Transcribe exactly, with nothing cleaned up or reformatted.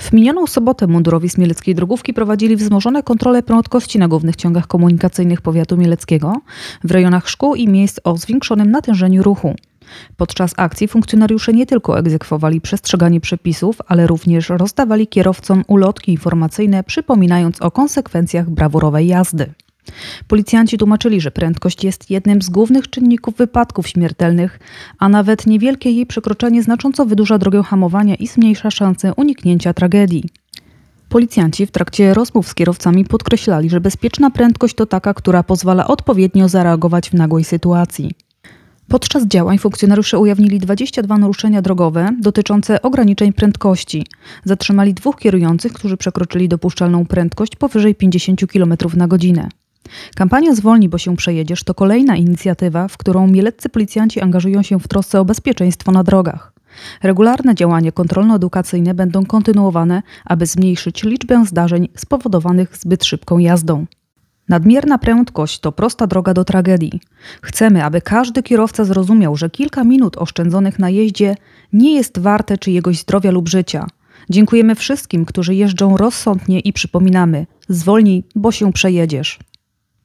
W minioną sobotę mundurowi z mieleckiej drogówki prowadzili wzmożone kontrole prędkości na głównych ciągach komunikacyjnych powiatu mieleckiego w rejonach szkół i miejsc o zwiększonym natężeniu ruchu. Podczas akcji funkcjonariusze nie tylko egzekwowali przestrzeganie przepisów, ale również rozdawali kierowcom ulotki informacyjne, przypominając o konsekwencjach brawurowej jazdy. Policjanci tłumaczyli, że prędkość jest jednym z głównych czynników wypadków śmiertelnych, a nawet niewielkie jej przekroczenie znacząco wydłuża drogę hamowania i zmniejsza szanse uniknięcia tragedii. Policjanci w trakcie rozmów z kierowcami podkreślali, że bezpieczna prędkość to taka, która pozwala odpowiednio zareagować w nagłej sytuacji. Podczas działań funkcjonariusze ujawnili dwadzieścia dwa naruszenia drogowe dotyczące ograniczeń prędkości. Zatrzymali dwóch kierujących, którzy przekroczyli dopuszczalną prędkość powyżej pięćdziesiąt kilometrów na godzinę. Kampania Zwolnij, bo się przejedziesz to kolejna inicjatywa, w którą mieleccy policjanci angażują się w trosce o bezpieczeństwo na drogach. Regularne działania kontrolno-edukacyjne będą kontynuowane, aby zmniejszyć liczbę zdarzeń spowodowanych zbyt szybką jazdą. Nadmierna prędkość to prosta droga do tragedii. Chcemy, aby każdy kierowca zrozumiał, że kilka minut oszczędzonych na jeździe nie jest warte czyjegoś zdrowia lub życia. Dziękujemy wszystkim, którzy jeżdżą rozsądnie i przypominamy: zwolnij, bo się przejedziesz.